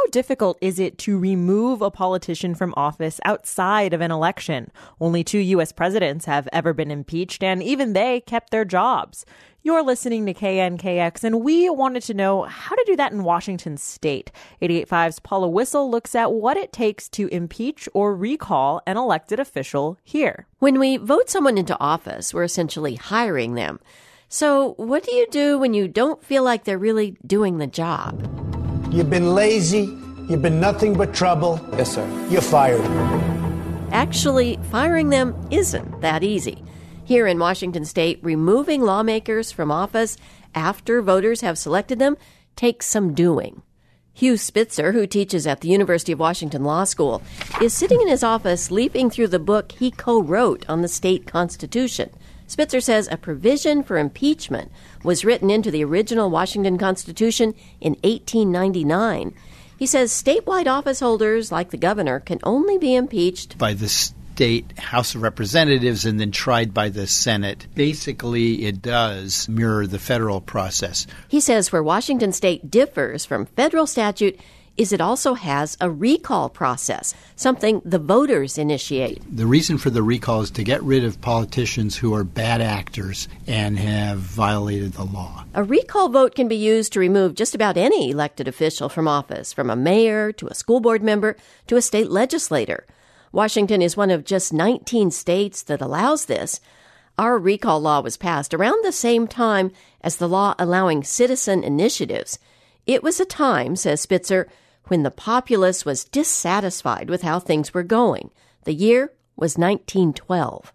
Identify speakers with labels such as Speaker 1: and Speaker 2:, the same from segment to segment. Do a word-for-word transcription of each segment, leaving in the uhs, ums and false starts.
Speaker 1: how difficult is it to remove a politician from office outside of an election? Only two U S presidents have ever been impeached, and even they kept their jobs. You're listening to K N K X, and we wanted to know how to do that in Washington state. eighty-eight point five's Paula Wissel looks at what it takes to impeach or recall an elected official here.
Speaker 2: When we vote someone into office, we're essentially hiring them. So what do you do when you don't feel like they're really doing the job?
Speaker 3: You've been lazy. You've been nothing but trouble.
Speaker 4: Yes, sir.
Speaker 3: You're fired.
Speaker 2: Actually, firing them isn't that easy. Here in Washington state, removing lawmakers from office after voters have selected them takes some doing. Hugh Spitzer, who teaches at the University of Washington Law School, is sitting in his office leafing through the book he co-wrote on the state constitution. Spitzer says a provision for impeachment was written into the original Washington Constitution in eighteen ninety-nine. He says statewide office holders, like the governor, can only be impeached
Speaker 5: by the state House of Representatives and then tried by the Senate. Basically, it does mirror the federal process.
Speaker 2: He says where Washington state differs from federal statute is it also has a recall process, something the voters initiate.
Speaker 5: The reason for the recall is to get rid of politicians who are bad actors and have violated the law.
Speaker 2: A recall vote can be used to remove just about any elected official from office, from a mayor to a school board member to a state legislator. Washington is one of just nineteen states that allows this. Our recall law was passed around the same time as the law allowing citizen initiatives. It was a time, says Spitzer, when the populace was dissatisfied with how things were going. The year was nineteen twelve.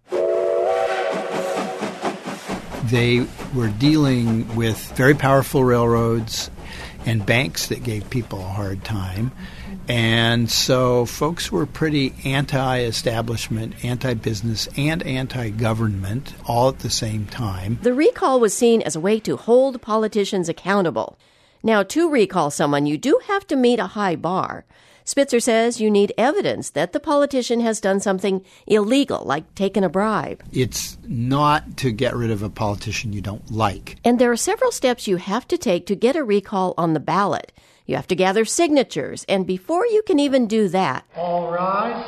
Speaker 5: They were dealing with very powerful railroads and banks that gave people a hard time. And so folks were pretty anti-establishment, anti-business, and anti-government all at the same time.
Speaker 2: The recall was seen as a way to hold politicians accountable. Now, to recall someone, you do have to meet a high bar. Spitzer says you need evidence that the politician has done something illegal, like taken a bribe.
Speaker 5: It's not to get rid of a politician you don't like.
Speaker 2: And there are several steps you have to take to get a recall on the ballot. You have to gather signatures, and before you can even do that,
Speaker 3: All rise.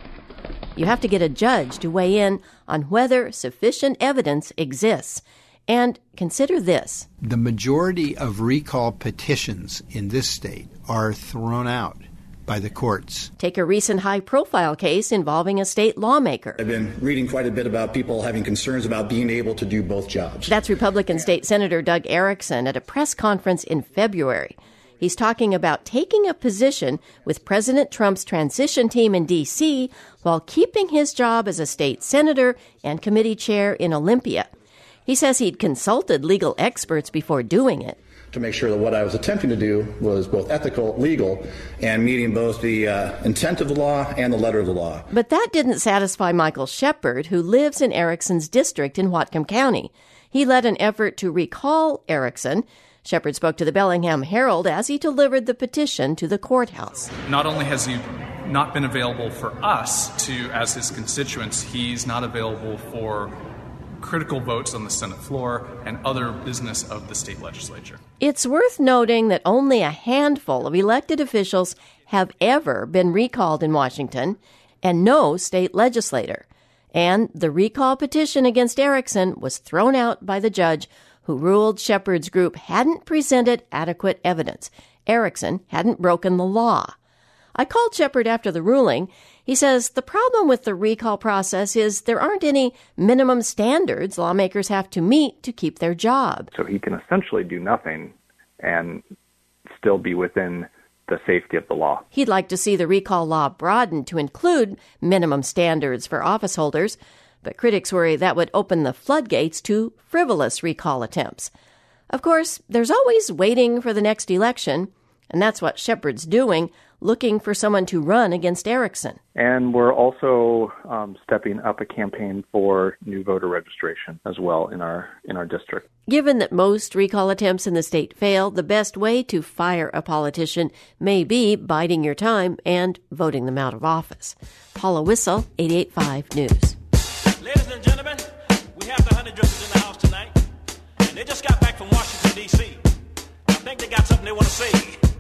Speaker 2: You have to get a judge to weigh in on whether sufficient evidence exists. And consider this.
Speaker 5: The majority of recall petitions in this state are thrown out by the courts.
Speaker 2: Take a recent high-profile case involving a state lawmaker.
Speaker 6: I've been reading quite a bit about people having concerns about being able to do both jobs.
Speaker 2: That's Republican State Senator Doug Erickson at a press conference in February. He's talking about taking a position with President Trump's transition team in D C while keeping his job as a state senator and committee chair in Olympia. He says he'd consulted legal experts before doing it.
Speaker 6: To make sure that what I was attempting to do was both ethical, legal, and meeting both the uh, intent of the law and the letter of the law.
Speaker 2: But that didn't satisfy Michael Shepard, who lives in Erickson's district in Whatcom County. He led an effort to recall Erickson. Shepard spoke to the Bellingham Herald as he delivered the petition to the courthouse.
Speaker 7: Not only has he not been available for us to, as his constituents, he's not available for critical votes on the Senate floor and other business of the state legislature.
Speaker 2: It's worth noting that only a handful of elected officials have ever been recalled in Washington, and no state legislator. And the recall petition against Erickson was thrown out by the judge who ruled Shepard's group hadn't presented adequate evidence. Erickson hadn't broken the law. I called Shepard after the ruling. He says the problem with the recall process is there aren't any minimum standards lawmakers have to meet to keep their job.
Speaker 8: So he can essentially do nothing and still be within the safety of the law.
Speaker 2: He'd like to see the recall law broadened to include minimum standards for office holders, but critics worry that would open the floodgates to frivolous recall attempts. Of course, there's always waiting for the next election, and that's what Shepard's doing, looking for someone to run against Erickson.
Speaker 8: And we're also um, stepping up a campaign for new voter registration as well in our in our district.
Speaker 2: Given that most recall attempts in the state fail, the best way to fire a politician may be biding your time and voting them out of office. Paula Wissel, eighty-eight point five News.
Speaker 9: Ladies and gentlemen, we have the honey drippers in the house tonight, and they just got back from Washington, D C I think they got something they want to say.